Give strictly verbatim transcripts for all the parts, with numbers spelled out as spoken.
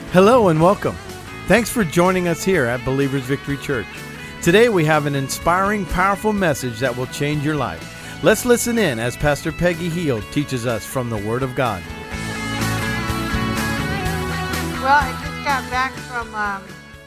Hello and welcome. Thanks for joining us here at Believers Victory Church. Today we have an inspiring, powerful message that will change your life. Let's listen in as Pastor Peggy Heald teaches us from the Word of God. Well, I just got back from um,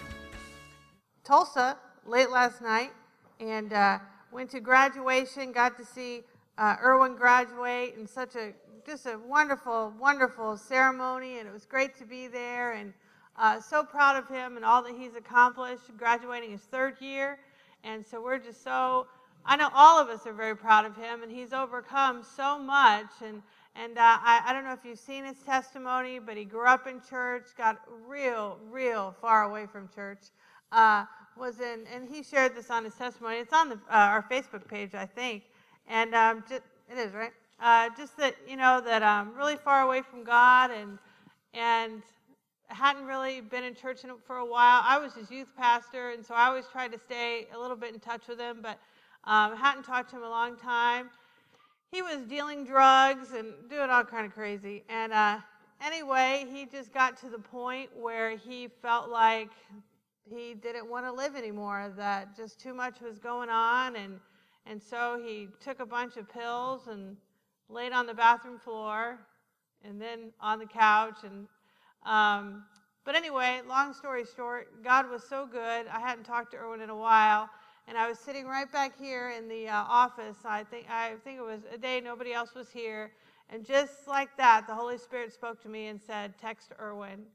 Tulsa late last night and uh, went to graduation, got to see uh, Erwin graduate, and such a just a wonderful, wonderful ceremony, and it was great to be there, and uh, so proud of him and all that he's accomplished, graduating his third year, and so we're just so, I know all of us are very proud of him, and he's overcome so much, and and uh, I, I don't know if you've seen his testimony, but he grew up in church, got real, real far away from church, uh, was in, and he shared this on his testimony. It's on the, uh, our Facebook page, I think, and um, just, it is, right? Uh, just that, you know, that I'm um, really far away from God and and hadn't really been in church for a while. I was his youth pastor, and so I always tried to stay a little bit in touch with him, but um, hadn't talked to him a long time. He was dealing drugs and doing all kind of crazy. And uh, anyway, he just got to the point where he felt like he didn't want to live anymore, that just too much was going on, and and so he took a bunch of pills and laid on the bathroom floor, and then on the couch, and um, but anyway, long story short, God was so good. I hadn't talked to Erwin in a while, and I was sitting right back here in the uh, office. I think I think it was a day nobody else was here, and just like that, the Holy Spirit spoke to me and said, "Text Erwin."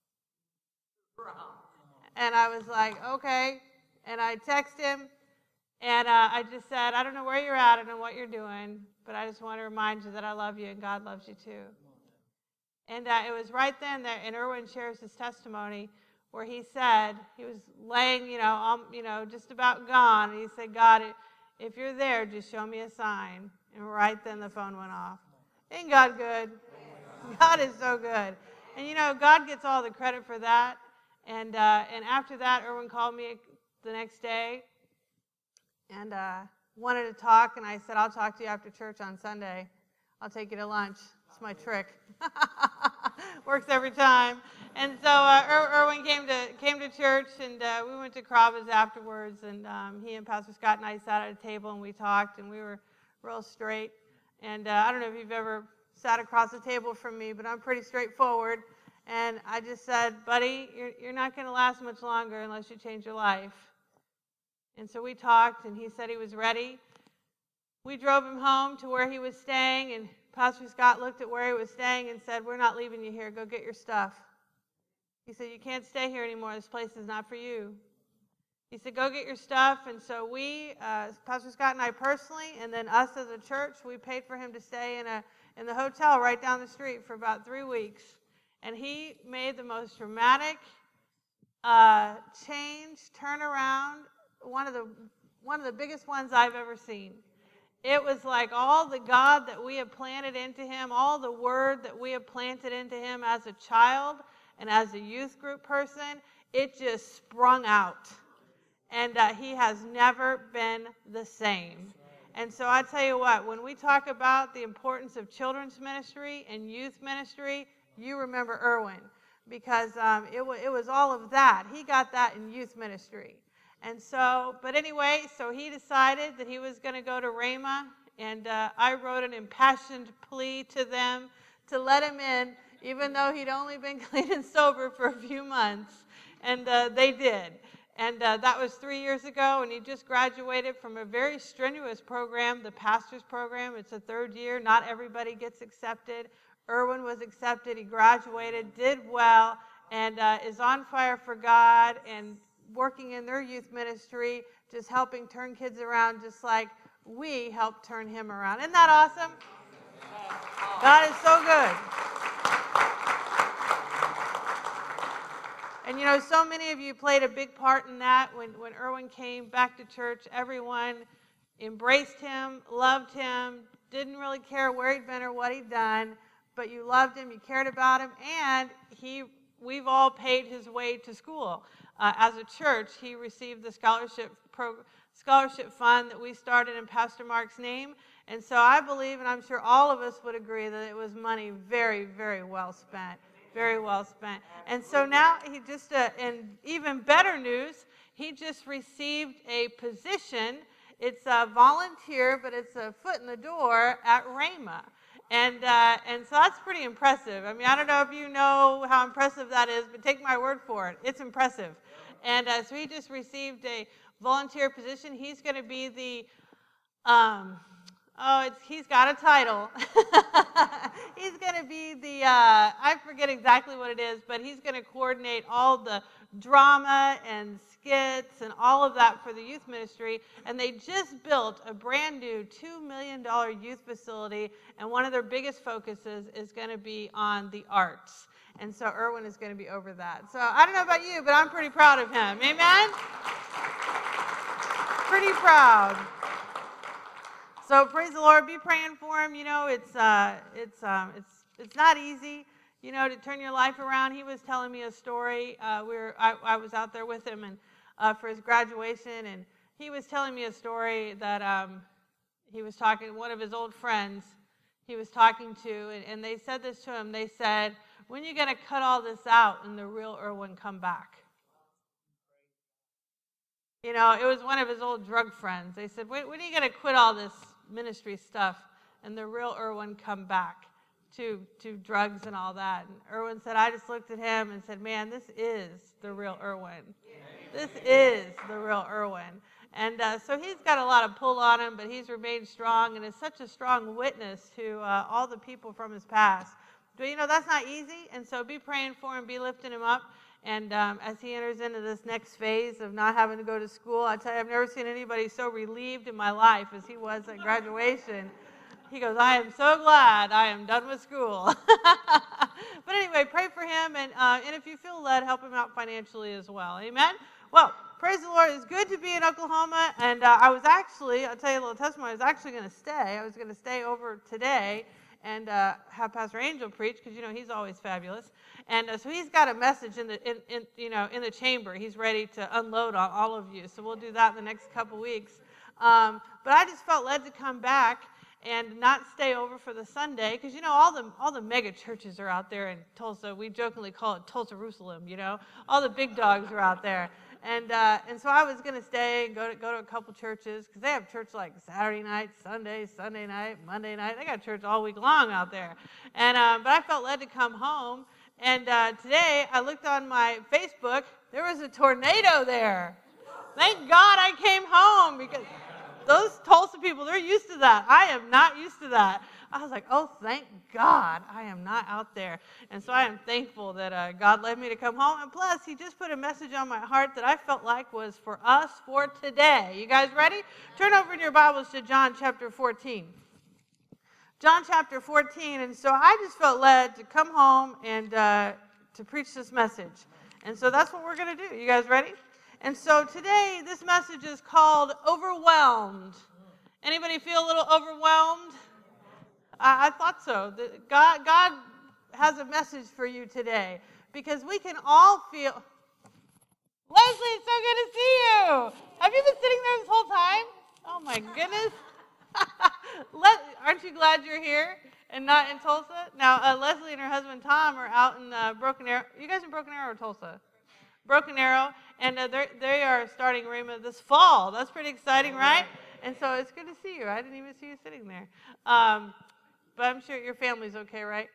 And I was like, "Okay," and I texted him. And uh, I just said, I don't know where you're at, I don't know what you're doing, but I just want to remind you that I love you and God loves you too. And uh, it was right then that, and Erwin shares his testimony, where he said, he was laying, you know, um, you know, just about gone, and he said, God, if you're there, just show me a sign. And right then the phone went off. Ain't God good? God is so good. And you know, God gets all the credit for that. And uh, and after that, Erwin called me the next day, and uh, wanted to talk, and I said, I'll talk to you after church on Sunday. I'll take you to lunch. It's my trick. Works every time. And so uh, er- Erwin came to came to church, and uh, we went to Carrabba's afterwards, and um, he and Pastor Scott and I sat at a table, and we talked, and we were real straight. And uh, I don't know if you've ever sat across the table from me, but I'm pretty straightforward. And I just said, buddy, you're, you're not going to last much longer unless you change your life. And so we talked, and he said he was ready. We drove him home to where he was staying, and Pastor Scott looked at where he was staying and said, we're not leaving you here. Go get your stuff. He said, you can't stay here anymore. This place is not for you. He said, go get your stuff. And so we, uh, Pastor Scott and I personally, and then us as a church, we paid for him to stay in a in the hotel right down the street for about three weeks. And he made the most dramatic uh, change, turnaround, one of the one of the biggest ones I've ever seen. It was like all the God that we have planted into him, all the word that we have planted into him as a child and as a youth group person, it just sprung out. And uh, he has never been the same. And so I tell you what, when we talk about the importance of children's ministry and youth ministry, you remember Erwin, because um, it, w- it was all of that. He got that in youth ministry. And so, but anyway, so he decided that he was going to go to Rhema, and uh, I wrote an impassioned plea to them to let him in, even though he'd only been clean and sober for a few months, and uh, they did. And uh, that was three years ago, and he just graduated from a very strenuous program, the pastor's program. It's a third year. Not everybody gets accepted. Erwin was accepted. He graduated, did well, and uh, is on fire for God, and working in their youth ministry, just helping turn kids around, just like we helped turn him around. Isn't that awesome? God is so good. And you know, so many of you played a big part in that. When, when Erwin came back to church, everyone embraced him, loved him, didn't really care where he'd been or what he'd done, but you loved him, you cared about him, and he we've all paid his way to school. Uh, as a church, he received the scholarship pro, scholarship fund that we started in Pastor Mark's name. And so I believe, and I'm sure all of us would agree, that it was money very, very well spent. Very well spent. And so now he just, uh, in even better news, he just received a position. It's a volunteer, but it's a foot in the door at Rhema. And uh, and so that's pretty impressive. I mean, I don't know if you know how impressive that is, but take my word for it. It's impressive. And uh, so he just received a volunteer position. He's going to be the, um, oh, it's he's got a title. He's going to be the, uh, I forget exactly what it is, but he's going to coordinate all the drama and skits and all of that for the youth ministry. And they just built a brand new two million dollars youth facility, and one of their biggest focuses is going to be on the arts. And so Erwin is going to be over that. So I don't know about you, but I'm pretty proud of him. Amen? Pretty proud. So praise the Lord. Be praying for him. You know, it's uh, it's um, it's it's not easy, you know, to turn your life around. He was telling me a story. Uh, we were I, I was out there with him and uh, for his graduation, and he was telling me a story that um, he was talking. One of his old friends he was talking to, and, and they said this to him. They said, "When are you going to cut all this out and the real Erwin come back?" You know, it was one of his old drug friends. They said, when, when are you going to quit all this ministry stuff and the real Erwin come back to, to drugs and all that? And Erwin said, I just looked at him and said, man, this is the real Erwin. This is the real Erwin. And uh, so he's got a lot of pull on him, but he's remained strong and is such a strong witness to uh, all the people from his past. But, you know, that's not easy, and so be praying for him, be lifting him up. And um, as he enters into this next phase of not having to go to school, I tell you, I've never seen anybody so relieved in my life as he was at graduation. He goes, I am so glad I am done with school. But anyway, pray for him, and uh, and if you feel led, help him out financially as well. Amen? Well, praise the Lord. It's good to be in Oklahoma, and uh, I was actually, I'll tell you a little testimony, I was actually going to stay. I was going to stay over today and uh, have Pastor Angel preach, because, you know, he's always fabulous. And uh, so he's got a message in the, in, in, you know, in the chamber. He's ready to unload on all of you. So we'll do that in the next couple weeks. Um, but I just felt led to come back and not stay over for the Sunday, because, you know, all the all the mega churches are out there in Tulsa. We jokingly call it Tulsa-Jerusalem, you know. All the big dogs are out there. And uh, and so I was going to stay and go to, go to a couple churches, because they have church like Saturday night, Sunday, Sunday night, Monday night. They got church all week long out there. And uh, but I felt led to come home. And uh, today I looked on my Facebook. There was a tornado there. Thank God I came home, because those Tulsa people, they're used to that. I am not used to that. I was like, oh, thank God I am not out there. And so I am thankful that uh, God led me to come home. And plus, he just put a message on my heart that I felt like was for us for today. You guys ready? Turn over in your Bibles to John chapter fourteen. John chapter fourteen. And so I just felt led to come home and uh, to preach this message. And so that's what we're going to do. You guys ready? And so today, this message is called Overwhelmed. Anybody feel a little overwhelmed? I, I thought so. The, God, God has a message for you today, because we can all feel... Leslie, it's so good to see you. Have you been sitting there this whole time? Oh, my goodness. Let, aren't you glad you're here and not in Tulsa? Now, uh, Leslie and her husband Tom are out in uh, Broken Arrow. You guys in Broken Arrow or Tulsa? Broken Arrow, and uh, they are starting Rhema this fall. That's pretty exciting, right? And so it's good to see you. I didn't even see you sitting there. Um, but I'm sure your family's okay, right?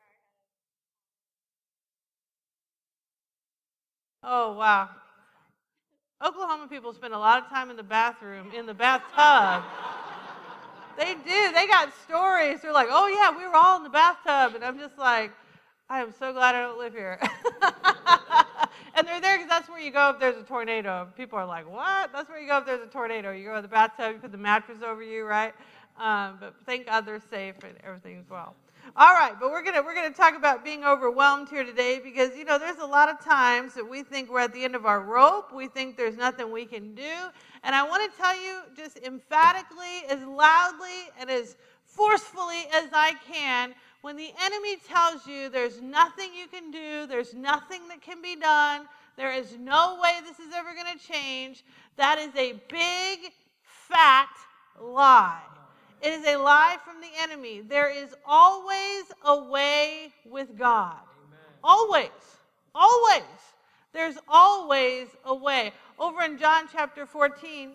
Oh, wow. Oklahoma people spend a lot of time in the bathroom, in the bathtub. They do. They got stories. They're like, oh, yeah, we were all in the bathtub. And I'm just like, I am so glad I don't live here. And they're there because that's where you go if there's a tornado. People are like, what? That's where you go if there's a tornado. You go to the bathtub, you put the mattress over you, right? Um, but thank God they're safe and everything's well. All right, but we're gonna we're gonna talk about being overwhelmed here today, because, you know, there's a lot of times that we think we're at the end of our rope. We think there's nothing we can do. And I want to tell you just emphatically, as loudly and as forcefully as I can, when the enemy tells you there's nothing you can do, there's nothing that can be done, there is no way this is ever going to change, that is a big, fat lie. It is a lie from the enemy. There is always a way with God. Always. Always. There's always a way. Over in John chapter fourteen,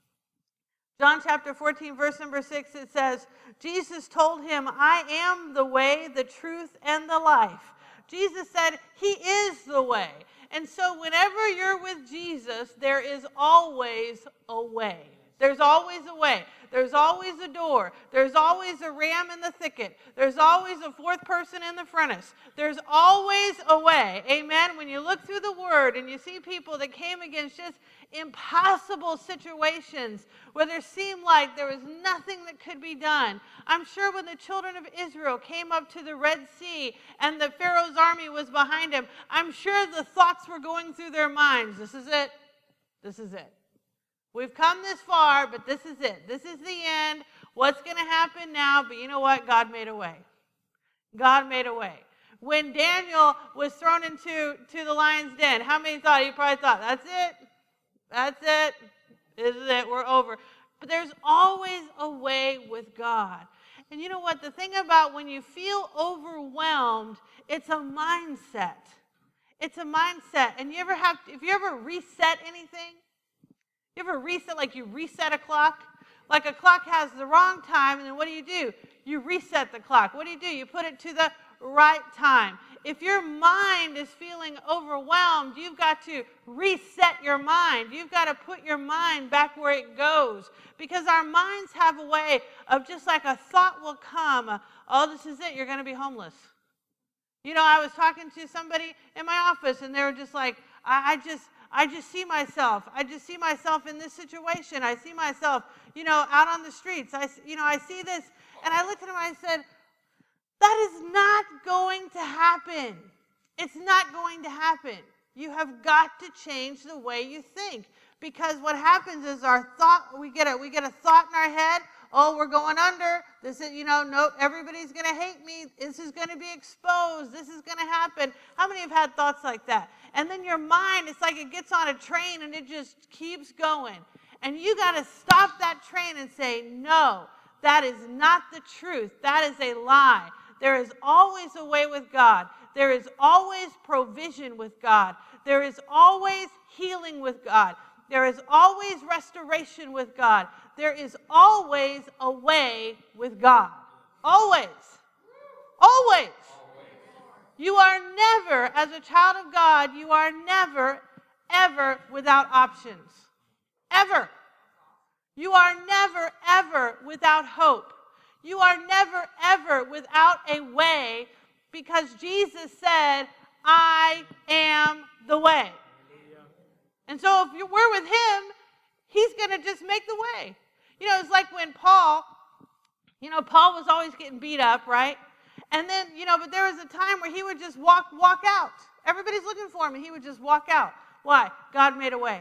John chapter fourteen, verse number six, it says, Jesus told him, I am the way, the truth, and the life. Jesus said he is the way. And so whenever you're with Jesus, there is always a way. There's always a way. There's always a door. There's always a ram in the thicket. There's always a fourth person in the furnace. There's always a way. Amen? When you look through the Word and you see people that came against just impossible situations where there seemed like there was nothing that could be done. I'm sure when the children of Israel came up to the Red Sea and the Pharaoh's army was behind him, I'm sure the thoughts were going through their minds. This is it. This is it. We've come this far, but this is it. This is the end. What's going to happen now? But you know what? God made a way. God made a way. When Daniel was thrown into to the lion's den, how many thought? He probably thought, that's it. That's it. This is it. We're over. But there's always a way with God. And you know what? The thing about when you feel overwhelmed, it's a mindset. It's a mindset. And you ever have, if you ever reset anything, you ever reset, like you reset a clock? Like a clock has the wrong time, and then what do you do? You reset the clock. What do you do? You put it to the right time. If your mind is feeling overwhelmed, you've got to reset your mind. You've got to put your mind back where it goes. Because our minds have a way of just like a thought will come, oh, this is it, you're going to be homeless. You know, I was talking to somebody in my office, and they were just like, I, I just... I just see myself. I just see myself in this situation. I see myself, you know, out on the streets. I, you know, I see this, and I looked at him and I said, that is not going to happen. It's not going to happen. You have got to change the way you think, because what happens is our thought, we get a, we get a thought in our head, oh, we're going under. This is, you know, no, everybody's going to hate me. This is going to be exposed. This is going to happen. How many have had thoughts like that? And then your mind, it's like it gets on a train and it just keeps going. And you got to stop that train and say, no, that is not the truth. That is a lie. There is always a way with God. There is always provision with God. There is always healing with God. There is always restoration with God. There is always a way with God. Always. Always. You are never, as a child of God, you are never, ever without options. Ever. You are never, ever without hope. You are never, ever without a way, because Jesus said, I am the way. And so if we're with him, he's going to just make the way. You know, it's like when Paul, you know, Paul was always getting beat up, right? And then, you know, but there was a time where he would just walk walk out. Everybody's looking for him, and he would just walk out. Why? God made a way.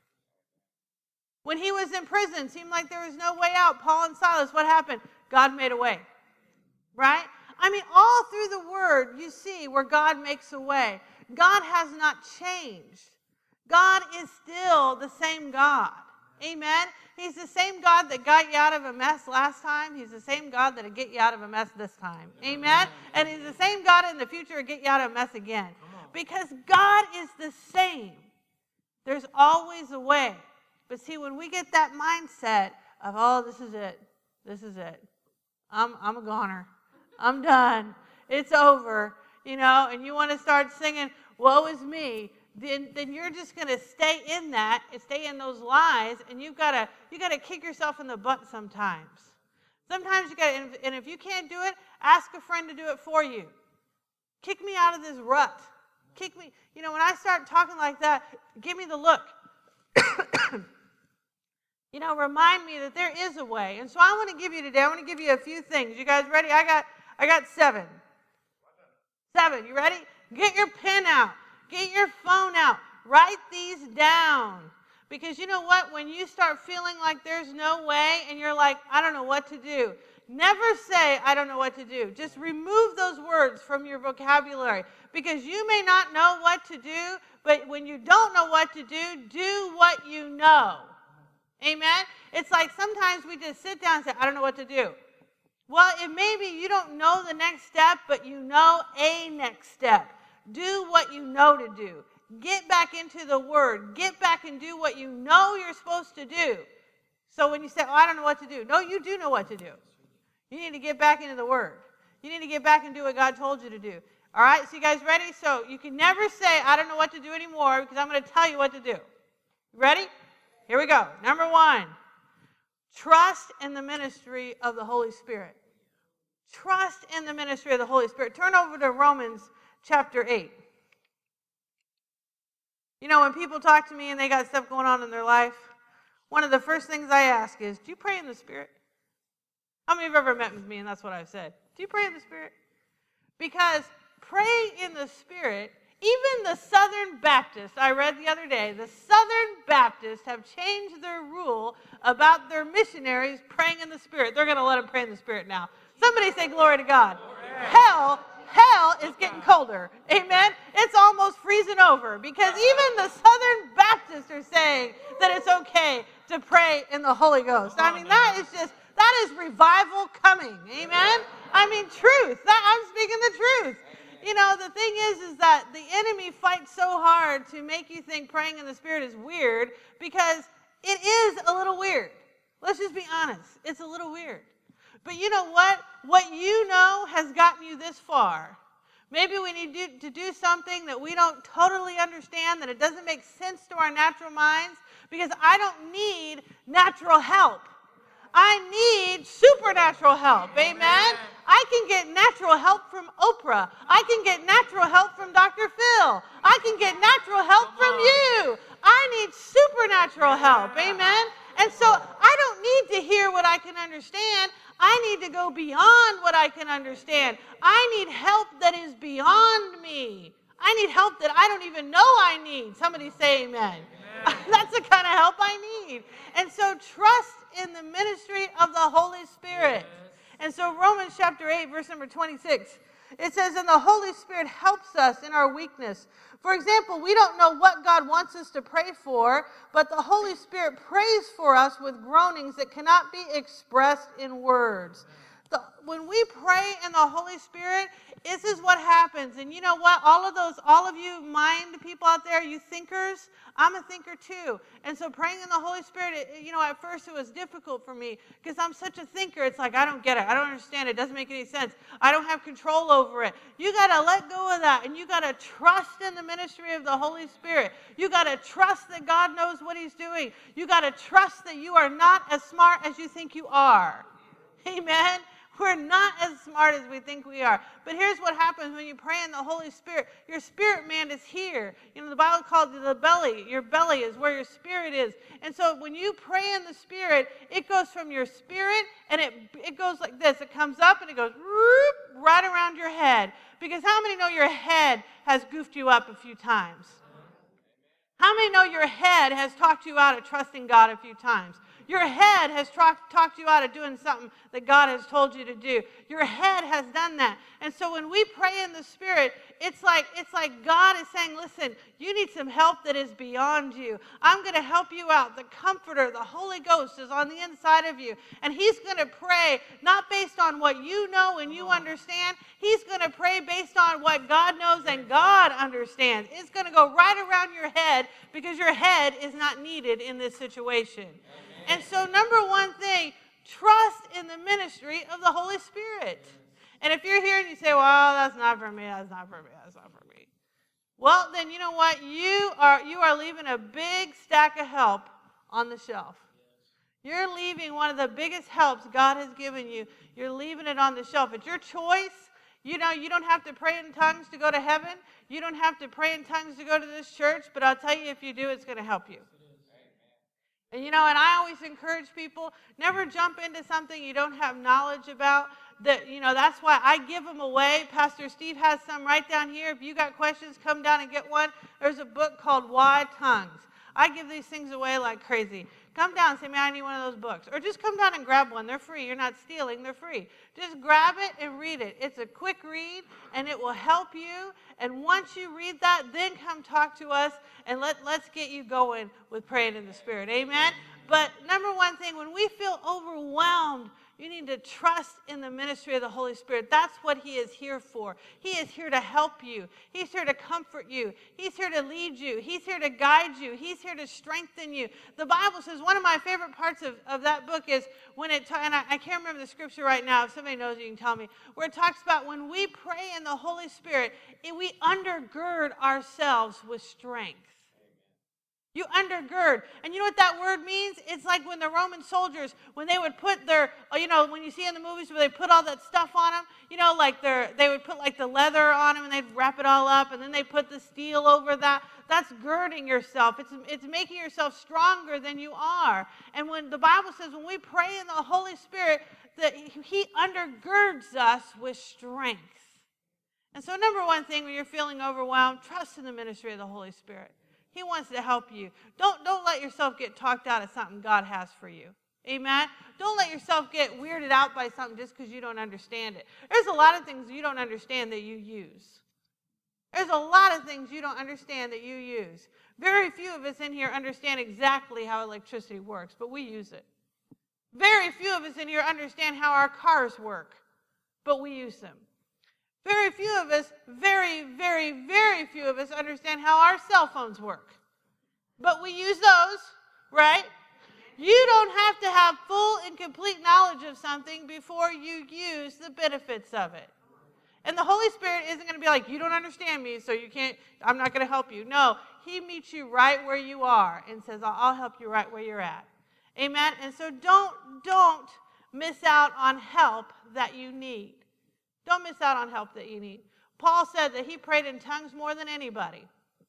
When he was in prison, it seemed like there was no way out. Paul and Silas, what happened? God made a way. Right? I mean, all through the Word, you see where God makes a way. God has not changed. God is still the same God. Amen? He's the same God that got you out of a mess last time. He's the same God that'll get you out of a mess this time. Amen? And he's the same God in the future to get you out of a mess again. Because God is the same. There's always a way. But see, when we get that mindset of, oh, this is it. This is it. I'm, I'm a goner. I'm done. It's over. You know, and you want to start singing, woe is me. Then, then you're just going to stay in that and stay in those lies, and you've got to you got to kick yourself in the butt sometimes. Sometimes you got to, and if you can't do it, ask a friend to do it for you. Kick me out of this rut. Kick me. You know, when I start talking like that, give me the look. You know, remind me that there is a way. And so I want to give you today, I want to give you a few things. You guys ready? I got I got seven. Seven. You ready? Get your pen out. Get your phone out. Write these down. Because you know what? When you start feeling like there's no way and you're like, I don't know what to do, never say, I don't know what to do. Just remove those words from your vocabulary. Because you may not know what to do, but when you don't know what to do, do what you know. Amen? It's like sometimes we just sit down and say, I don't know what to do. Well, it may be you don't know the next step, but you know a next step. Do what you know to do. Get back into the Word. Get back and do what you know you're supposed to do. So when you say, oh, I don't know what to do. No, you do know what to do. You need to get back into the Word. You need to get back and do what God told you to do. All right, so you guys ready? So you can never say, I don't know what to do anymore, because I'm going to tell you what to do. Ready? Here we go. Number one, trust in the ministry of the Holy Spirit. Trust in the ministry of the Holy Spirit. Turn over to Romans chapter eight. You know, when people talk to me and they got stuff going on in their life, one of the first things I ask is, do you pray in the Spirit? How many of you have ever met with me and that's what I've said? Do you pray in the Spirit? Because praying in the Spirit, even the Southern Baptists, I read the other day, the Southern Baptists have changed their rule about their missionaries praying in the Spirit. They're going to let them pray in the Spirit now. Somebody say glory to God. Hell, hell is getting colder. Amen? It's almost freezing over because even the Southern Baptists are saying that it's okay to pray in the Holy Ghost. I mean, that is just, that is revival coming. Amen? I mean, truth. That, I'm speaking the truth. You know, the thing is, is that the enemy fights so hard to make you think praying in the Spirit is weird because it is a little weird. Let's just be honest. It's a little weird. But you know what? What you know has gotten you this far. Maybe we need to, to do something that we don't totally understand, that it doesn't make sense to our natural minds, because I don't need natural help. I need supernatural help. Amen? I can get natural help from Oprah. I can get natural help from Doctor Phil. I can get natural help from you. I need supernatural help. Amen? And so I don't need to hear what I can understand. I need to go beyond what I can understand. I need help that is beyond me. I need help that I don't even know I need. Somebody say amen. Amen. That's the kind of help I need. And so trust in the ministry of the Holy Spirit. Yes. And so Romans chapter eight, verse number twenty-six, it says, and the Holy Spirit helps us in our weakness. For example, we don't know what God wants us to pray for, but the Holy Spirit prays for us with groanings that cannot be expressed in words. The, when we pray in the Holy Spirit, this is what happens. And you know what? All of those, all of you mind people out there, you thinkers, I'm a thinker too. And so praying in the Holy Spirit, it, you know, at first it was difficult for me because I'm such a thinker. It's like, I don't get it. I don't understand it. It doesn't make any sense. I don't have control over it. You got to let go of that. And you got to trust in the ministry of the Holy Spirit. You got to trust that God knows what he's doing. You got to trust that you are not as smart as you think you are. Amen? We're not as smart as we think we are. But here's what happens when you pray in the Holy Spirit. Your spirit man is here. You know, the Bible calls it the belly. Your belly is where your spirit is. And so when you pray in the Spirit, it goes from your spirit and it, it goes like this. It comes up and it goes whoop, right around your head. Because how many know your head has goofed you up a few times? How many know your head has talked you out of trusting God a few times? Your head has tra- talked you out of doing something that God has told you to do. Your head has done that. And so when we pray in the Spirit, it's like it's like God is saying, listen, you need some help that is beyond you. I'm going to help you out. The Comforter, the Holy Ghost is on the inside of you. And he's going to pray not based on what you know and you understand. He's going to pray based on what God knows and God understands. It's going to go right around your head because your head is not needed in this situation. And so number one thing, trust in the ministry of the Holy Spirit. And if you're here and you say, well, that's not for me, that's not for me, that's not for me. Well, then you know what? You are you are leaving a big stack of help on the shelf. You're leaving one of the biggest helps God has given you. You're leaving it on the shelf. It's your choice. You know, you don't have to pray in tongues to go to heaven. You don't have to pray in tongues to go to this church. But I'll tell you, if you do, it's going to help you. And, you know, and I always encourage people, never jump into something you don't have knowledge about. That, you know, that's why I give them away. Pastor Steve has some right down here. If you got questions, come down and get one. There's a book called Why Tongues. I give these things away like crazy. Come down and say, man, I need one of those books. Or just come down and grab one. They're free. You're not stealing. They're free. Just grab it and read it. It's a quick read, and it will help you. And once you read that, then come talk to us, and let, let's get you going with praying in the Spirit. Amen? But number one thing, when we feel overwhelmed, You need to trust in the ministry of the Holy Spirit. That's what he is here for. He is here to help you. He's here to comfort you. He's here to lead you. He's here to guide you. He's here to strengthen you. The Bible says, one of my favorite parts of, of that book is when it, ta- and I, I can't remember the scripture right now. If somebody knows, you can tell me, where it talks about when we pray in the Holy Spirit, it, we undergird ourselves with strength. You undergird. And you know what that word means? It's like when the Roman soldiers, when they would put their, you know, when you see in the movies where they put all that stuff on them, you know, like their, they would put like the leather on them and they'd wrap it all up and then they put the steel over that. That's girding yourself. It's, it's making yourself stronger than you are. And when the Bible says when we pray in the Holy Spirit, that he undergirds us with strength. And so number one thing when you're feeling overwhelmed, trust in the ministry of the Holy Spirit. He wants to help you. Don't, don't let yourself get talked out of something God has for you. Amen? Don't let yourself get weirded out by something just because you don't understand it. There's a lot of things you don't understand that you use. There's a lot of things you don't understand that you use. Very few of us in here understand exactly how electricity works, but we use it. Very few of us in here understand how our cars work, but we use them. Very few of us, very, very, very few of us understand how our cell phones work. But we use those, right? You don't have to have full and complete knowledge of something before you use the benefits of it. And the Holy Spirit isn't going to be like, you don't understand me, so you can't, I'm not going to help you. No, he meets you right where you are and says, I'll help you right where you're at. Amen? And so don't, don't miss out on help that you need. Don't miss out on help that you need. Paul said that he prayed in tongues more than anybody.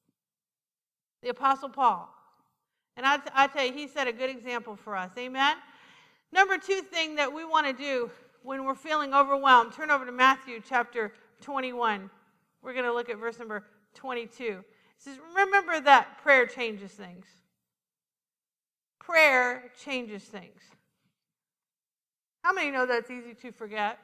The Apostle Paul. And I, I tell you, he set a good example for us. Amen? Number two thing that we want to do when we're feeling overwhelmed, turn over to Matthew chapter twenty-one. We're going to look at verse number twenty-two. It says, remember that prayer changes things. Prayer changes things. How many know that's easy to forget?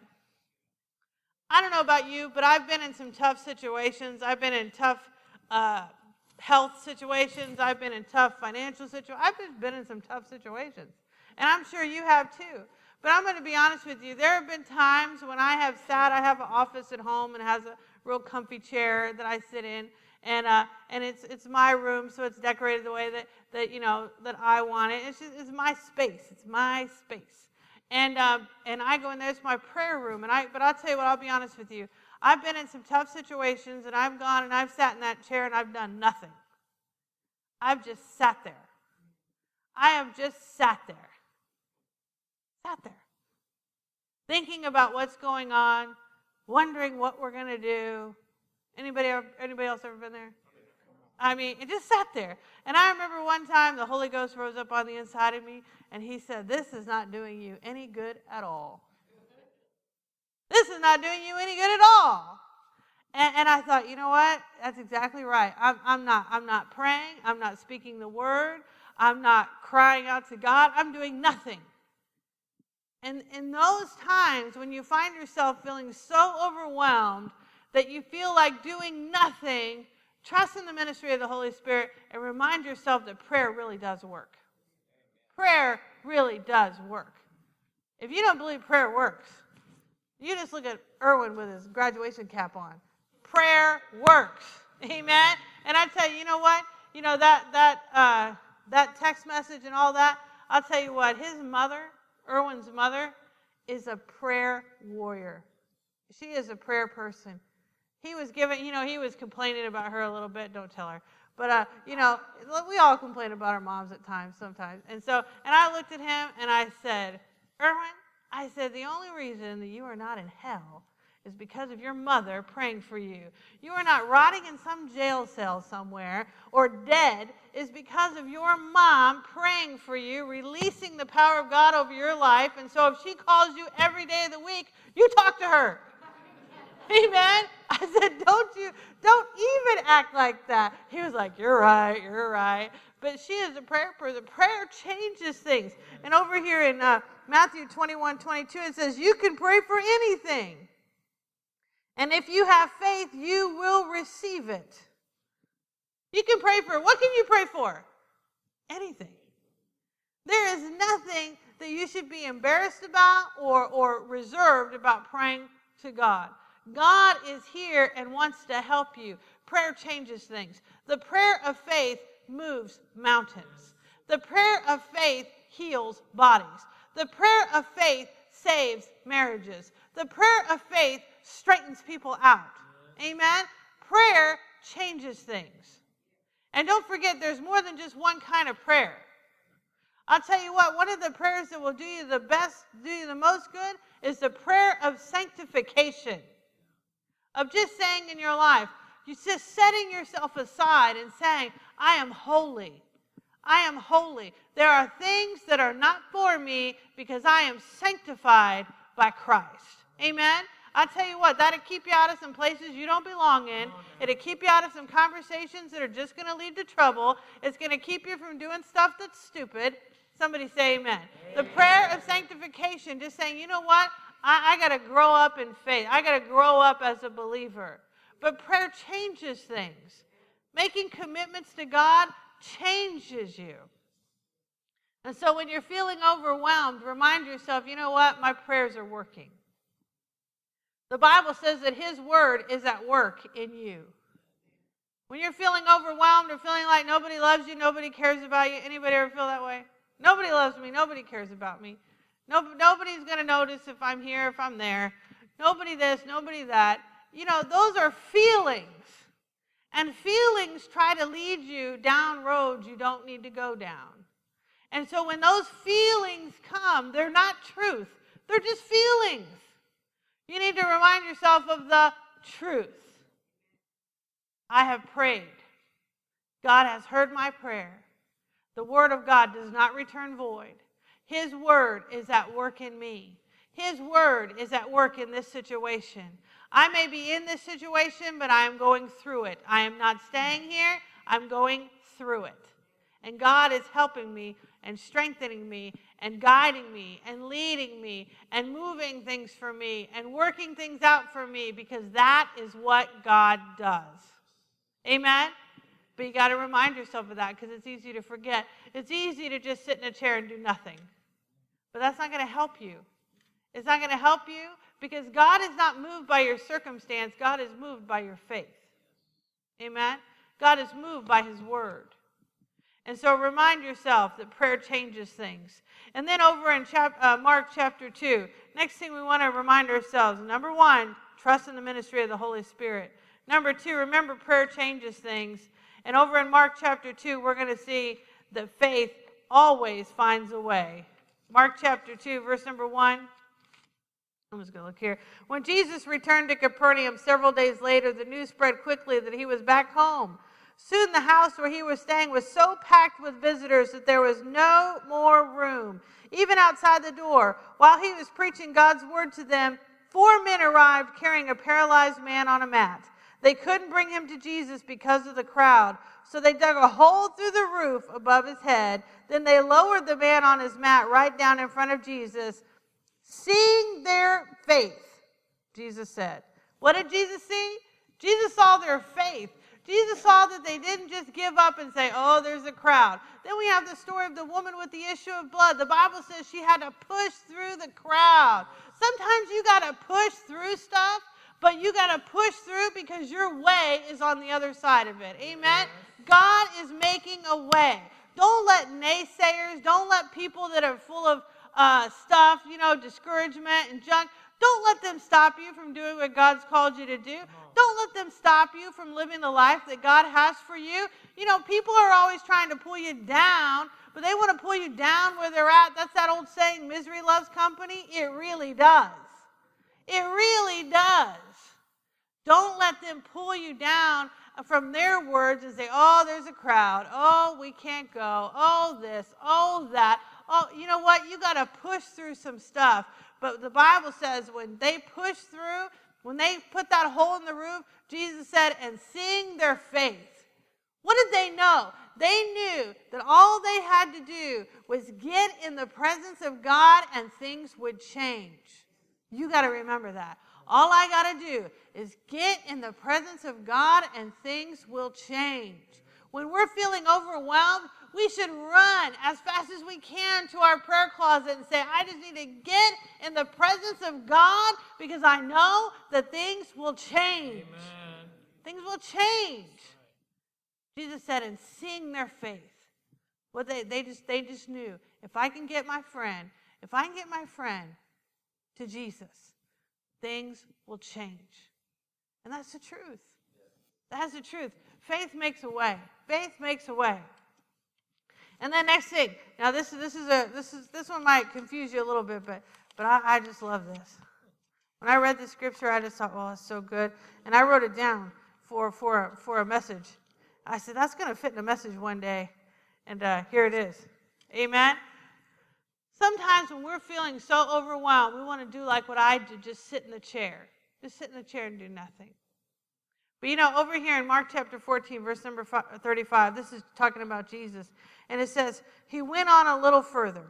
I don't know about you, but I've been in some tough situations. I've been in tough uh, health situations. I've been in tough financial situations. I've just been in some tough situations. And I'm sure you have too. But I'm going to be honest with you. There have been times when I have sat, I have an office at home and it has a real comfy chair that I sit in. And uh, and it's it's my room, so it's decorated the way that, that you know, that I want it. It's just, it's my space. It's my space. And uh, and I go in there, it's my prayer room. And I, but I'll tell you what, I'll be honest with you. I've been in some tough situations, and I've gone and I've sat in that chair, and I've done nothing. I've just sat there. I have just sat there. Sat there. Thinking about what's going on, wondering what we're going to do. Anybody, ever, anybody else ever been there? I mean, it just sat there. And I remember one time the Holy Ghost rose up on the inside of me, and he said, this is not doing you any good at all. This is not doing you any good at all. And, and I thought, you know what? That's exactly right. I'm, I'm not, I'm not praying. I'm not speaking the word. I'm not crying out to God. I'm doing nothing. And in those times when you find yourself feeling so overwhelmed that you feel like doing nothing, trust in the ministry of the Holy Spirit and remind yourself that prayer really does work. Prayer really does work. If you don't believe prayer works, you just look at Erwin with his graduation cap on. Prayer works. Amen? And I tell you, you know what? You know, that that uh, that text message and all that, I'll tell you what, his mother, Erwin's mother, is a prayer warrior. She is a prayer person. He was giving, you know, he was complaining about her a little bit. Don't tell her. But, uh, you know, we all complain about our moms at times, sometimes. And so, and I looked at him and I said, Erwin, I said, the only reason that you are not in hell is because of your mother praying for you. You are not rotting in some jail cell somewhere or dead is because of your mom praying for you, releasing the power of God over your life. And so if she calls you every day of the week, you talk to her. Amen? I said, don't you, don't even act like that. He was like, you're right, you're right. But she is a prayer person. Prayer changes things. And over here in uh, Matthew twenty-one, twenty-two, it says, you can pray for anything. And if you have faith, you will receive it. You can pray for, what can you pray for? Anything. There is nothing that you should be embarrassed about or, or reserved about praying to God. God is here and wants to help you. Prayer changes things. The prayer of faith moves mountains. The prayer of faith heals bodies. The prayer of faith saves marriages. The prayer of faith straightens people out. Amen? Prayer changes things. And don't forget, there's more than just one kind of prayer. I'll tell you what, one of the prayers that will do you the best, do you the most good, is the prayer of sanctification. Of just saying in your life, you're just setting yourself aside and saying, I am holy. I am holy. There are things that are not for me because I am sanctified by Christ. Amen? I tell you what, that'll keep you out of some places you don't belong in. It'll keep you out of some conversations that are just going to lead to trouble. It's going to keep you from doing stuff that's stupid. Somebody say amen. Amen. The prayer of sanctification, just saying, you know what? I, I got to grow up in faith. I got to grow up as a believer. But prayer changes things. Making commitments to God changes you. And so when you're feeling overwhelmed, remind yourself, you know what? My prayers are working. The Bible says that His word is at work in you. When you're feeling overwhelmed or feeling like nobody loves you, nobody cares about you, anybody ever feel that way? Nobody loves me, nobody cares about me. No, nobody's going to notice if I'm here, if I'm there. Nobody this, nobody that. You know, those are feelings. And feelings try to lead you down roads you don't need to go down. And so when those feelings come, they're not truth. They're just feelings. You need to remind yourself of the truth. I have prayed. God has heard my prayer. The word of God does not return void. His word is at work in me. His word is at work in this situation. I may be in this situation, but I am going through it. I am not staying here. I'm going through it. And God is helping me and strengthening me and guiding me and leading me and moving things for me and working things out for me, because that is what God does. Amen? But you got to remind yourself of that, because it's easy to forget. It's easy to just sit in a chair and do nothing. But that's not going to help you. It's not going to help you, because God is not moved by your circumstance. God is moved by your faith. Amen? God is moved by His word. And so remind yourself that prayer changes things. And then over in chap- uh, Mark chapter two, next thing we want to remind ourselves, number one, trust in the ministry of the Holy Spirit. Number two, remember prayer changes things. And over in Mark chapter two, we're going to see that faith always finds a way. Mark chapter two, verse number one. I'm just going to look here. When Jesus returned to Capernaum several days later, the news spread quickly that He was back home. Soon the house where He was staying was so packed with visitors that there was no more room, even outside the door. While He was preaching God's word to them, four men arrived carrying a paralyzed man on a mat. They couldn't bring him to Jesus because of the crowd, so they dug a hole through the roof above his head. Then they lowered the man on his mat right down in front of Jesus. Seeing their faith, Jesus said. What did Jesus see? Jesus saw their faith. Jesus saw that they didn't just give up and say, oh, there's a crowd. Then we have the story of the woman with the issue of blood. The Bible says she had to push through the crowd. Sometimes you got to push through stuff, but you got to push through because your way is on the other side of it. Amen? God is making a way. Don't let naysayers, don't let people that are full of uh, stuff, you know, discouragement and junk, don't let them stop you from doing what God's called you to do. Don't let them stop you from living the life that God has for you. You know, people are always trying to pull you down, but they want to pull you down where they're at. That's that old saying, misery loves company. It really does. It really does. Don't let them pull you down from their words and say, oh, there's a crowd. Oh, we can't go. Oh, this. Oh, that. Oh, you know what? You got to push through some stuff. But the Bible says when they pushed through, when they put that hole in the roof, Jesus said, and seeing their faith. What did they know? They knew that all they had to do was get in the presence of God and things would change. You got to remember that. All I got to do is get in the presence of God and things will change. When we're feeling overwhelmed, We should run as fast as we can to our prayer closet and say, I just need to get in the presence of God because I know that things will change. Amen. Things will change. Jesus said, and seeing their faith, what they, they just they just knew, if I can get my friend, if I can get my friend to Jesus, things will change. And that's the truth. That's the truth. Faith makes a way. Faith makes a way. And then next thing, now this is this is a this is this one might confuse you a little bit, but but I, I just love this. When I read this scripture, I just thought, well, it's so good, and I wrote it down for for for a message. I said that's going to fit in a message one day, and uh, here it is. Amen. Sometimes when we're feeling so overwhelmed, we want to do like what I did, just sit in the chair, just sit in the chair and do nothing. But you know, over here in Mark chapter fourteen, verse number thirty-five, this is talking about Jesus. And it says, he went on a little further.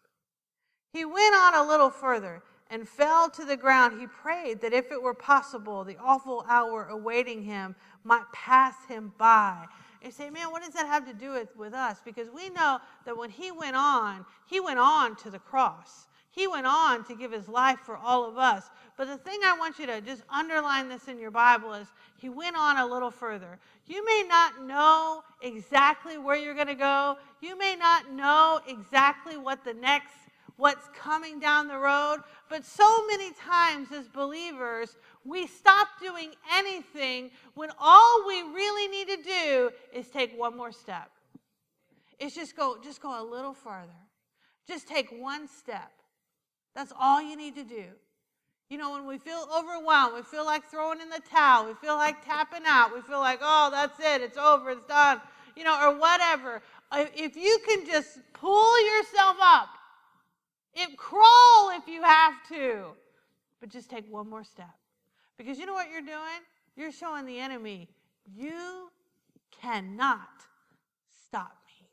He went on a little further and fell to the ground. He prayed that if it were possible, the awful hour awaiting him might pass him by. And you say, man, what does that have to do with, with us? Because we know that when he went on, he went on to the cross. He went on to give his life for all of us. But the thing I want you to just underline this in your Bible is he went on a little further. You may not know exactly where you're going to go. You may not know exactly what the next, what's coming down the road. But so many times as believers, we stop doing anything when all we really need to do is take one more step. It's just go, just go a little farther. Just take one step. That's all you need to do. You know, when we feel overwhelmed, we feel like throwing in the towel, we feel like tapping out, we feel like, oh, that's it, it's over, it's done, you know, or whatever. If you can just pull yourself up, if, crawl if you have to, but just take one more step. Because you know what you're doing? You're showing the enemy, you cannot stop me.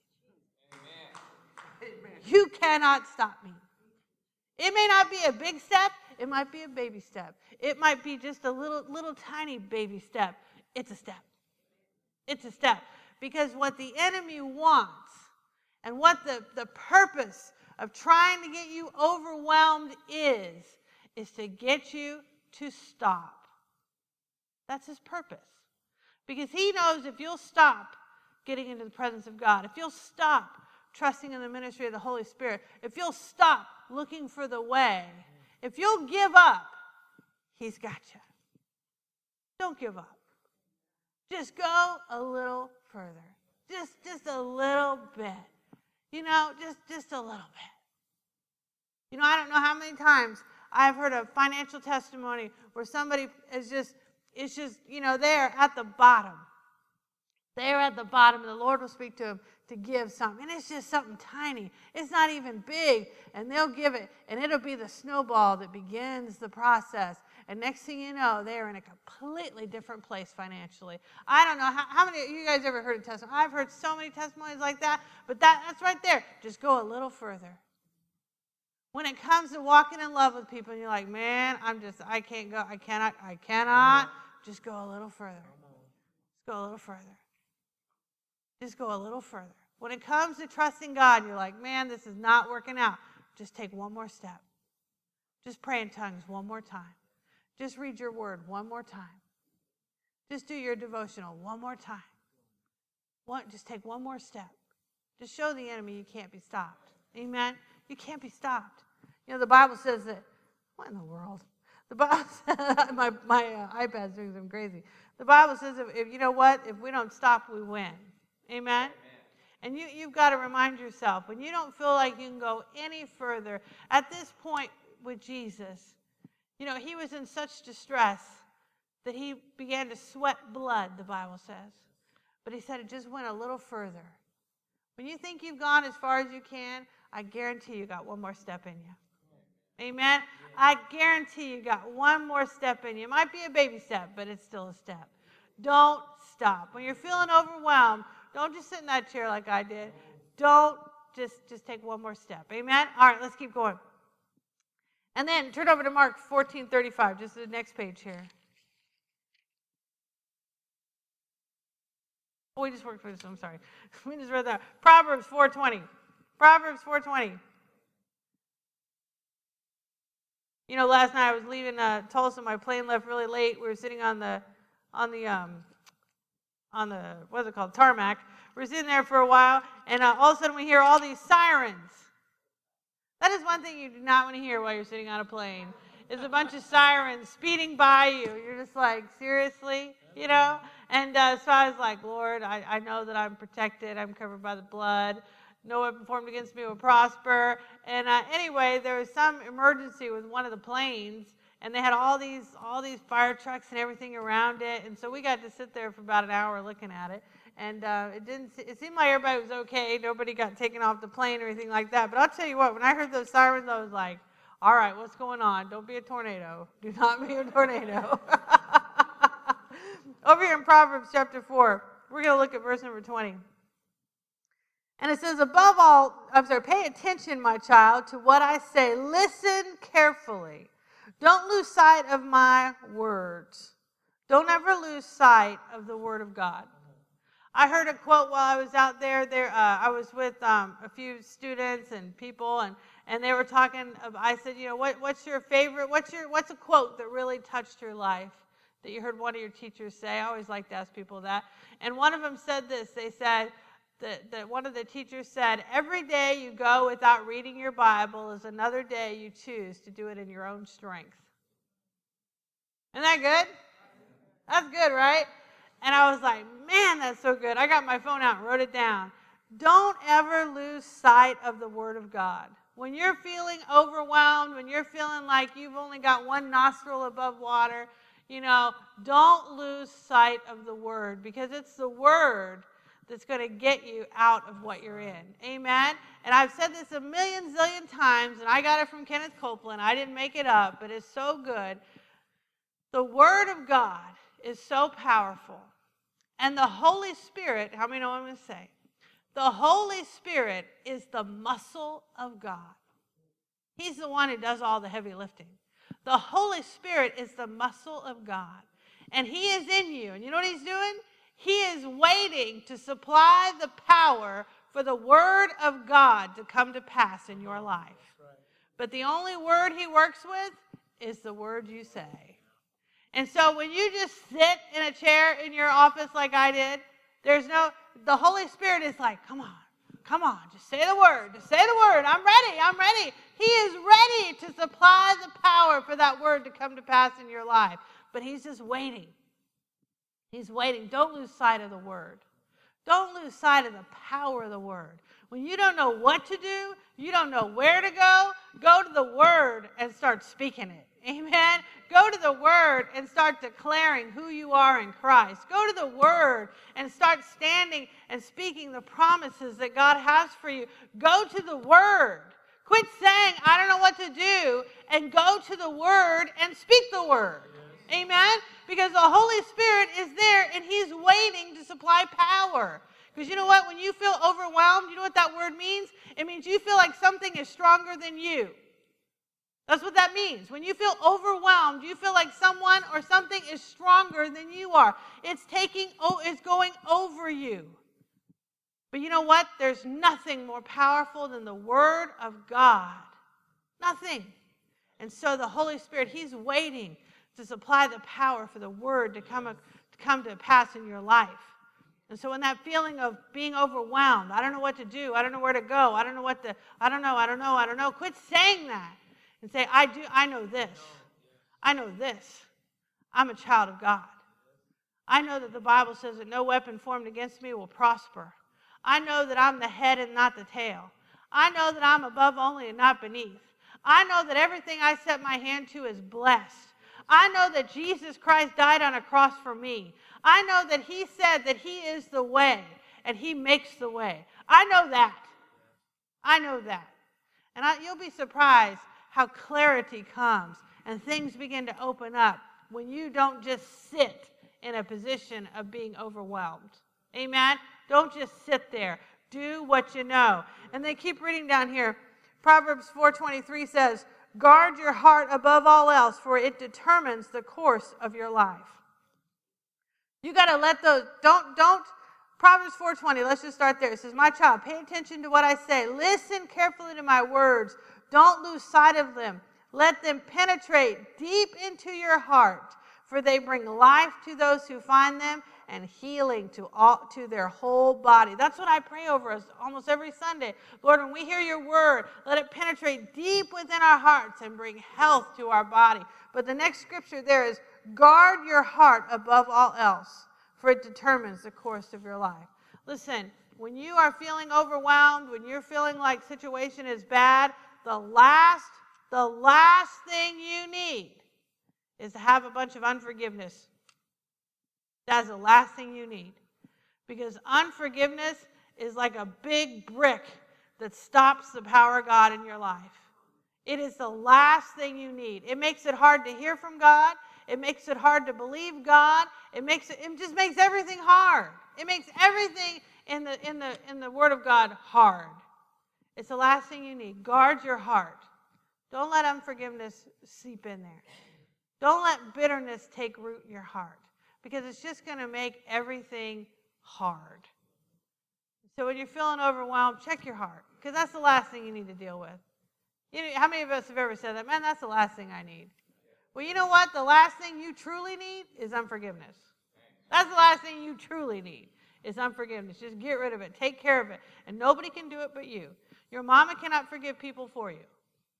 Amen. You cannot stop me. It may not be a big step. It might be a baby step. It might be just a little, little tiny baby step. It's a step. It's a step. Because what the enemy wants and what the, the purpose of trying to get you overwhelmed is, is to get you to stop. That's his purpose. Because he knows if you'll stop getting into the presence of God, if you'll stop trusting in the ministry of the Holy Spirit, if you'll stop looking for the way, if you'll give up, he's got you. Don't give up. Just go a little further. Just, just a little bit. You know, just, just a little bit. You know, I don't know how many times I've heard a financial testimony where somebody is just, is just, you know, there at the bottom. They're at the bottom, and the Lord will speak to them to give something. And it's just something tiny. It's not even big. And they'll give it, and it'll be the snowball that begins the process. And next thing you know, they're in a completely different place financially. I don't know, how, how many of you guys ever heard a testimony? I've heard so many testimonies like that, but that, that's right there. Just go a little further. When it comes to walking in love with people, and you're like, man, I'm just, I can't go, I cannot, I cannot. Just go a little further. Just go a little further. Just go a little further. When it comes to trusting God, you're like, man, this is not working out. Just take one more step. Just pray in tongues one more time. Just read your word one more time. Just do your devotional one more time. One, just take one more step. Just show the enemy you can't be stopped. Amen? You can't be stopped. You know, the Bible says that, what in the world? The Bible says, my, my uh, iPad's doing something crazy. The Bible says, if, if you know what? If we don't stop, we win. Amen? Amen. And you, you've got to remind yourself, when you don't feel like you can go any further, at this point with Jesus, you know, he was in such distress that he began to sweat blood, the Bible says. But he said it just went a little further. When you think you've gone as far as you can, I guarantee you got one more step in you. Amen? I guarantee you got one more step in you. It might be a baby step, but it's still a step. Don't stop. When you're feeling overwhelmed, don't just sit in that chair like I did. Don't just, just take one more step. Amen? All right, let's keep going. And then turn over to Mark fourteen thirty-five, just the next page here. Oh, we just worked through this. I'm sorry. We just read that. Proverbs four twenty. Proverbs four twenty. You know, last night I was leaving uh, Tulsa. My plane left really late. We were sitting on the, on the, um, on the, what's it called, tarmac. We were sitting there for a while, and uh, all of a sudden we hear all these sirens. That is one thing you do not want to hear while you're sitting on a plane, is a bunch of sirens speeding by you. You're just like, seriously? You know? And uh, so I was like, Lord, I, I know that I'm protected. I'm covered by the blood. No weapon formed against me will prosper. And uh, anyway, there was some emergency with one of the planes, and they had all these all these fire trucks and everything around it. And so we got to sit there for about an hour looking at it. And uh, it didn't. It seemed like everybody was okay. Nobody got taken off the plane or anything like that. But I'll tell you what, when I heard those sirens, I was like, all right, what's going on? Don't be a tornado. Do not be a tornado. Over here in Proverbs chapter four, we're going to look at verse number twenty. And it says, above all, I'm sorry, pay attention, my child, to what I say. Listen carefully. Don't lose sight of my words. Don't ever lose sight of the word of God. I heard a quote while I was out there. There, uh, I was with um, a few students and people, and, and they were talking. I said, you know, what, what's your favorite? What's your what's a quote that really touched your life that you heard one of your teachers say? I always like to ask people that. And one of them said this. They said that, that one of the teachers said, every day you go without reading your Bible is another day you choose to do it in your own strength. Isn't that good? That's good, right? And I was like, man, that's so good. I got my phone out and wrote it down. Don't ever lose sight of the Word of God. When you're feeling overwhelmed, when you're feeling like you've only got one nostril above water, you know, don't lose sight of the Word, because it's the Word that's going to get you out of what you're in. Amen? And I've said this a million zillion times, and I got it from Kenneth Copeland. I didn't make it up, but it's so good. The Word of God is so powerful. And the Holy Spirit, how many know what I'm going to say? The Holy Spirit is the muscle of God. He's the one who does all the heavy lifting. The Holy Spirit is the muscle of God. And He is in you. And you know what He's doing? He is waiting to supply the power for the Word of God to come to pass in your life. But the only word He works with is the word you say. And so when you just sit in a chair in your office like I did, there's no, the Holy Spirit is like, come on, come on, just say the word, just say the word. I'm ready, I'm ready. He is ready to supply the power for that word to come to pass in your life. But He's just waiting. He's waiting. Don't lose sight of the word. Don't lose sight of the power of the word. When you don't know what to do, you don't know where to go, go to the word and start speaking it. Amen. Go to the Word and start declaring who you are in Christ. Go to the Word and start standing and speaking the promises that God has for you. Go to the Word. Quit saying, I don't know what to do, and go to the Word and speak the Word. Yes. Amen? Because the Holy Spirit is there, and He's waiting to supply power. Because you know what? When you feel overwhelmed, you know what that word means? It means you feel like something is stronger than you. That's what that means. When you feel overwhelmed, you feel like someone or something is stronger than you are. It's taking, oh, it's going over you. But you know what? There's nothing more powerful than the Word of God. Nothing. And so the Holy Spirit, He's waiting to supply the power for the Word to come, to come to pass in your life. And so in that feeling of being overwhelmed, I don't know what to do, I don't know where to go, I don't know what to, I don't know, I don't know, I don't know, quit saying that. And say, I do, I know this. I know this. I'm a child of God. I know that the Bible says that no weapon formed against me will prosper. I know that I'm the head and not the tail. I know that I'm above only and not beneath. I know that everything I set my hand to is blessed. I know that Jesus Christ died on a cross for me. I know that He said that He is the way and He makes the way. I know that. I know that. And I, you'll be surprised how clarity comes and things begin to open up when you don't just sit in a position of being overwhelmed. Amen? Don't just sit there. Do what you know. And they keep reading down here. Proverbs four twenty-three says, guard your heart above all else, for it determines the course of your life. You got to let those, don't, don't Proverbs four twenty, let's just start there. It says, my child, pay attention to what I say. Listen carefully to my words. Don't lose sight of them. Let them penetrate deep into your heart, for they bring life to those who find them and healing to all to their whole body. That's what I pray over us almost every Sunday. Lord, when we hear your word, let it penetrate deep within our hearts and bring health to our body. But the next scripture there is, guard your heart above all else, for it determines the course of your life. Listen, when you are feeling overwhelmed, when you're feeling like situation is bad, the last, the last thing you need is to have a bunch of unforgiveness. That's the last thing you need. Because unforgiveness is like a big brick that stops the power of God in your life. It is the last thing you need. It makes it hard to hear from God. It makes it hard to believe God. It makes it, it just makes everything hard. It makes everything in the in the in the Word of God hard. It's the last thing you need. Guard your heart. Don't let unforgiveness seep in there. Don't let bitterness take root in your heart, because it's just going to make everything hard. So when you're feeling overwhelmed, check your heart, because that's the last thing you need to deal with. You know, how many of us have ever said that? Man, that's the last thing I need. Well, you know what? The last thing you truly need is unforgiveness. That's the last thing you truly need is unforgiveness. Just get rid of it. Take care of it. And nobody can do it but you. Your mama cannot forgive people for you.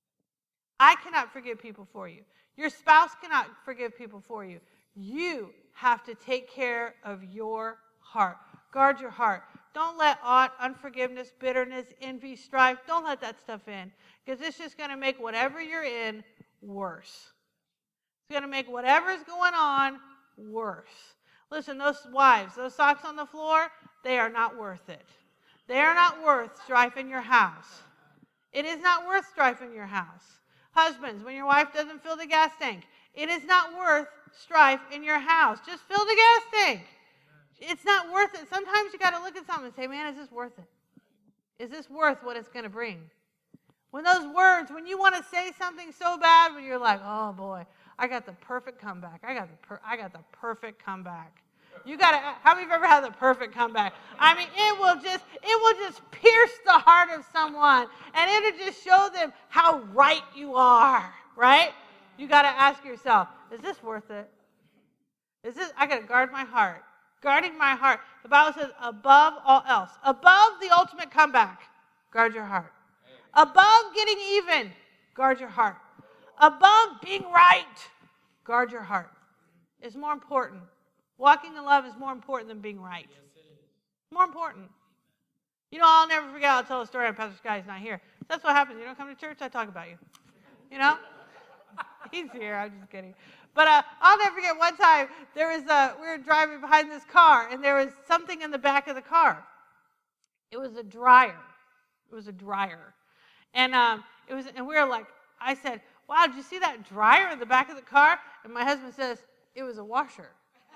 I cannot forgive people for you. Your spouse cannot forgive people for you. You have to take care of your heart. Guard your heart. Don't let unforgiveness, bitterness, envy, strife, don't let that stuff in, because it's just going to make whatever you're in worse. It's going to make whatever's going on worse. Listen, those wives, those socks on the floor, they are not worth it. They are not worth strife in your house. It is not worth strife in your house. Husbands, when your wife doesn't fill the gas tank, it is not worth strife in your house. Just fill the gas tank. It's not worth it. Sometimes you got to look at something and say, man, is this worth it? Is this worth what it's going to bring? When those words, when you want to say something so bad, when you're like, oh boy, I got the perfect comeback. I got the per- I got the perfect comeback. You got to, how many of you ever had the perfect comeback? I mean, it will just, it will just pierce the heart of someone, and it'll just show them how right you are, right? You got to ask yourself, is this worth it? Is this, I got to guard my heart. Guarding my heart. The Bible says, above all else, above the ultimate comeback, guard your heart. Above getting even, guard your heart. Above being right, guard your heart. It's more important. Walking in love is more important than being right. Yes, it is. More important. You know, I'll never forget, I'll tell a story, Pastor Sky's not here. That's what happens. You don't come to church, I talk about you. You know? He's here, I'm just kidding. But uh, I'll never forget one time, there was a, we were driving behind this car, and there was something in the back of the car. It was a dryer. It was a dryer. And um, it was, and we were like, I said, wow, did you see that dryer in the back of the car? And my husband says, it was a washer.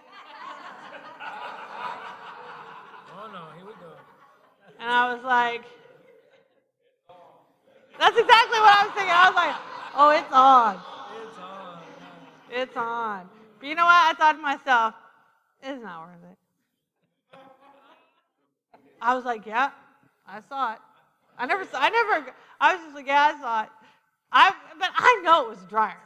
Oh, no, here we go. And I was like, that's exactly what I was thinking. I was like, oh, it's on. It's on. It's on. But you know what? I thought to myself, it's not worth it. I was like, yeah, I saw it. I never saw, I never, I was just like, yeah, I saw it. I, but I know it was a dryer.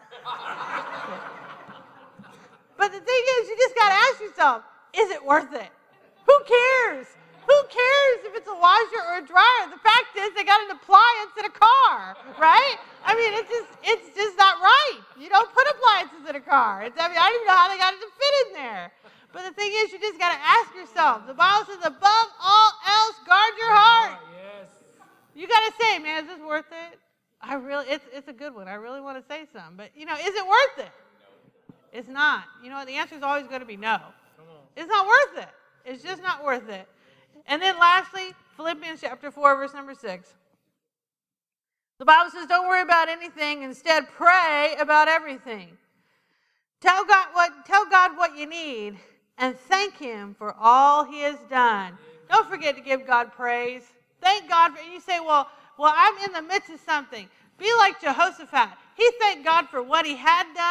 But the thing is, you just got to ask yourself, is it worth it? Who cares? Who cares if it's a washer or a dryer? The fact is, they got an appliance in a car, right? I mean, it's just, it's just not right. You don't put appliances in a car. It's, I mean, I don't even know how they got it to fit in there. But the thing is, you just got to ask yourself. The Bible says, above all else, guard your heart. Yes. You got to say, man, is this worth it? I really, it's it's a good one. I really want to say something. But, you know, is it worth it? It's not. You know, the answer is always going to be no. It's not worth it. It's just not worth it. And then lastly, Philippians chapter four, verse number six. The Bible says, don't worry about anything. Instead, pray about everything. Tell God what, tell God what you need and thank Him for all He has done. Don't forget to give God praise. Thank God for, and you say, well, well, I'm in the midst of something. Be like Jehoshaphat. He thanked God for what he had done, for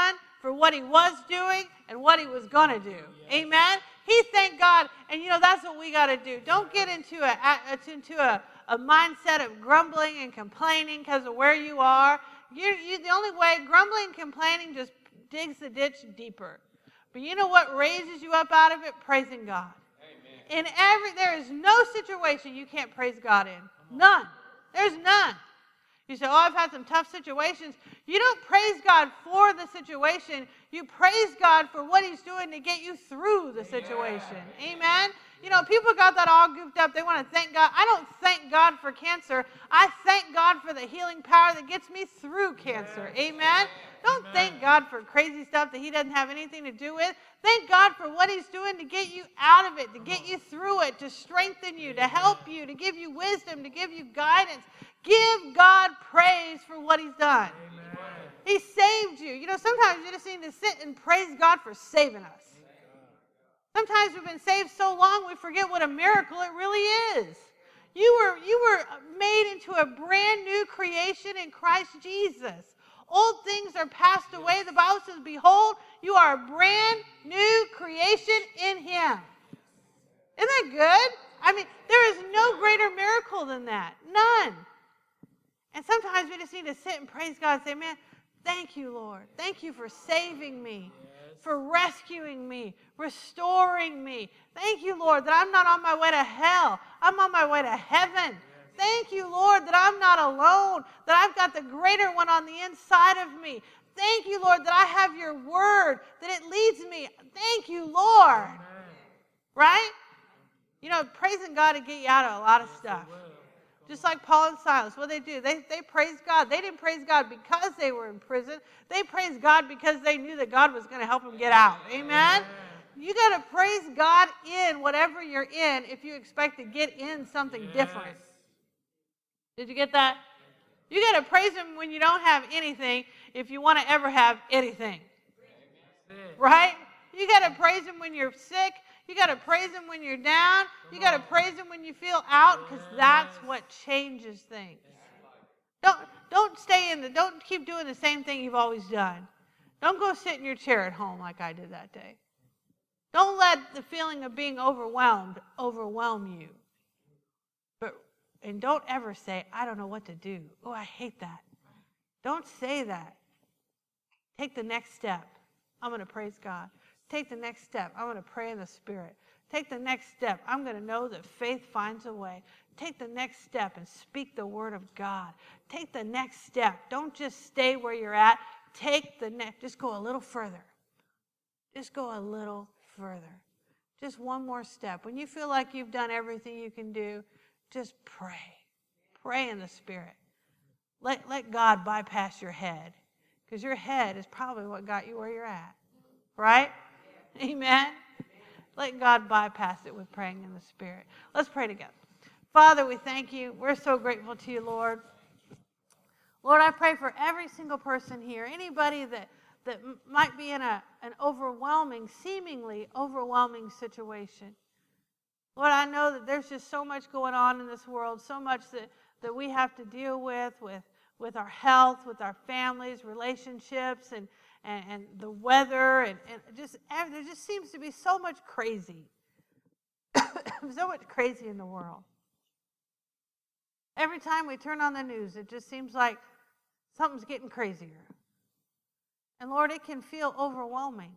for what he was doing and what he was going to do. Amen? He thanked God, and you know, that's what we got to do. Don't get into a, into a, a mindset of grumbling and complaining because of where you are. You, you, the only way, grumbling and complaining just digs the ditch deeper. But you know what raises you up out of it? Praising God. Amen. In every, there is no situation you can't praise God in. None. There's none. You say, oh, I've had some tough situations. You don't praise God for the situation. You praise God for what he's doing to get you through the situation. Yeah. Amen? You know, people got that all goofed up. They want to thank God. I don't thank God for cancer. I thank God for the healing power that gets me through cancer. Amen? Don't Amen. Thank God for crazy stuff that he doesn't have anything to do with. Thank God for what he's doing to get you out of it, to get you through it, to strengthen you, to help you, to give you wisdom, to give you guidance. Give God praise for what he's done. Amen. He saved you. You know, sometimes you just need to sit and praise God for saving us. Sometimes we've been saved so long we forget what a miracle it really is. You were, you were made into a brand new creation in Christ Jesus. Old things are passed away. The Bible says, behold, you are a brand new creation in him. Isn't that good? I mean, there is no greater miracle than that. None. And sometimes we just need to sit and praise God and say, man, thank you, Lord. Thank you for saving me, for rescuing me, restoring me. Thank you, Lord, that I'm not on my way to hell. I'm on my way to heaven. Thank you, Lord, that I'm not alone, that I've got the greater one on the inside of me. Thank you, Lord, that I have your word, that it leads me. Thank you, Lord. Amen. Right? You know, praising God to get you out of a lot of stuff. Just like Paul and Silas, what did they do? They, they praised God. They didn't praise God because they were in prison. They praised God because they knew that God was going to help them get out. Amen? Amen. You got to praise God in whatever you're in if you expect to get in something yes. different. Did you get that? You got to praise him when you don't have anything if you want to ever have anything. Right? You got to praise him when you're sick. You got to praise him when you're down. You got to praise him when you feel out, because that's what changes things. Don't don't stay in the don't keep doing the same thing you've always done. Don't go sit in your chair at home like I did that day. Don't let the feeling of being overwhelmed overwhelm you. But and don't ever say, I don't know what to do. Oh, I hate that. Don't say that. Take the next step. I'm going to praise God. Take the next step. I'm going to pray in the Spirit. Take the next step. I'm going to know that faith finds a way. Take the next step and speak the word of God. Take the next step. Don't just stay where you're at. Take the next. Just go a little further. Just go a little further. Just one more step. When you feel like you've done everything you can do, just pray. Pray in the Spirit. Let, let God bypass your head, because your head is probably what got you where you're at. Right? Amen? Let God bypass it with praying in the Spirit. Let's pray together. Father, we thank you. We're so grateful to you, Lord. Lord, I pray for every single person here, anybody that, that might be in a, an overwhelming, seemingly overwhelming situation. Lord, I know that there's just so much going on in this world, so much that, that we have to deal with, with, with our health, with our families, relationships, and And, and the weather, and, and just there just seems to be so much crazy, so much crazy in the world. Every time we turn on the news, it just seems like something's getting crazier. And Lord, it can feel overwhelming.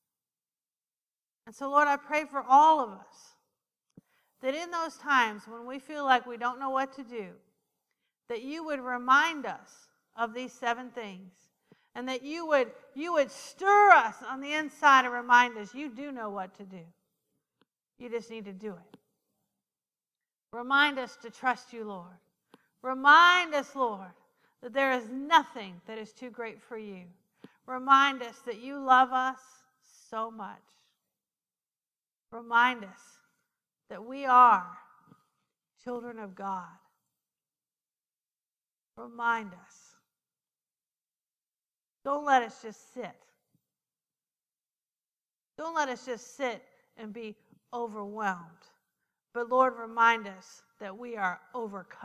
And so, Lord, I pray for all of us that in those times when we feel like we don't know what to do, that you would remind us of these seven things. And that you would, you would stir us on the inside and remind us you do know what to do. You just need to do it. Remind us to trust you, Lord. Remind us, Lord, that there is nothing that is too great for you. Remind us that you love us so much. Remind us that we are children of God. Remind us. Don't let us just sit. Don't let us just sit and be overwhelmed. But Lord, remind us that we are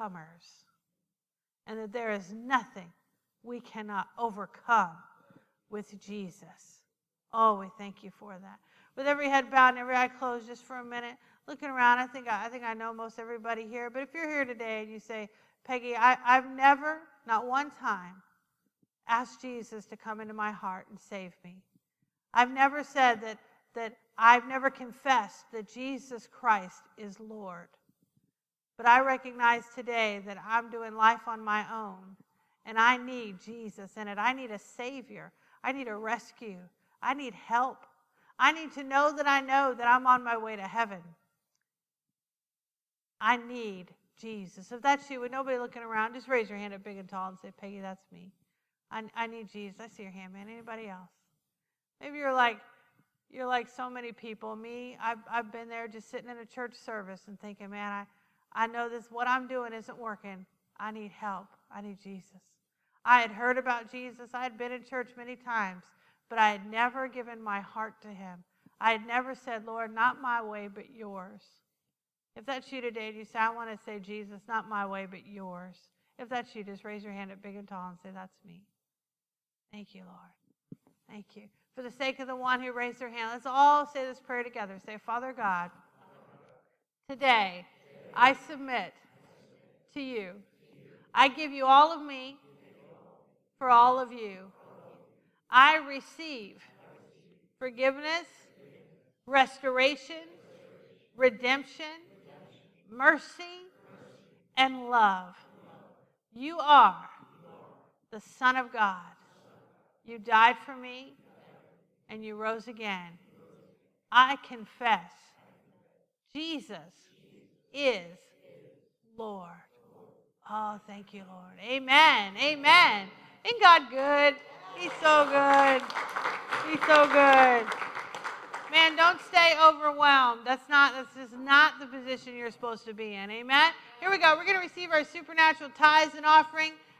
overcomers and that there is nothing we cannot overcome with Jesus. Oh, we thank you for that. With every head bowed and every eye closed just for a minute, looking around, I think I, I think I know most everybody here. But if you're here today and you say, Peggy, I, I've never, not one time, asked Jesus to come into my heart and save me. I've never said that, that I've never confessed that Jesus Christ is Lord. But I recognize today that I'm doing life on my own, and I need Jesus in it. I need a Savior. I need a rescue. I need help. I need to know that I know that I'm on my way to heaven. I need Jesus. If that's you, with nobody looking around, just raise your hand up big and tall and say, Peggy, that's me. I, I need Jesus. I see your hand, man. Anybody else? Maybe you're like, you're like so many people. Me, I've, I've been there just sitting in a church service and thinking, man, I, I know this, what I'm doing isn't working. I need help. I need Jesus. I had heard about Jesus. I had been in church many times, but I had never given my heart to him. I had never said, Lord, not my way, but yours. If that's you today, and you say, I want to say, Jesus, not my way, but yours. If that's you, just raise your hand up big and tall and say, that's me. Thank you, Lord. Thank you. For the sake of the one who raised their hand, let's all say this prayer together. Say, Father God, today I submit to you. I give you all of me for all of you. I receive forgiveness, restoration, redemption, mercy, and love. You are the Son of God. You died for me, and you rose again. I confess Jesus is Lord. Oh, thank you, Lord. Amen. Amen. Ain't God good? He's so good. He's so good. Man, don't stay overwhelmed. That's not, this is not the position you're supposed to be in. Amen? Here we go. We're going to receive our supernatural tithes and offering.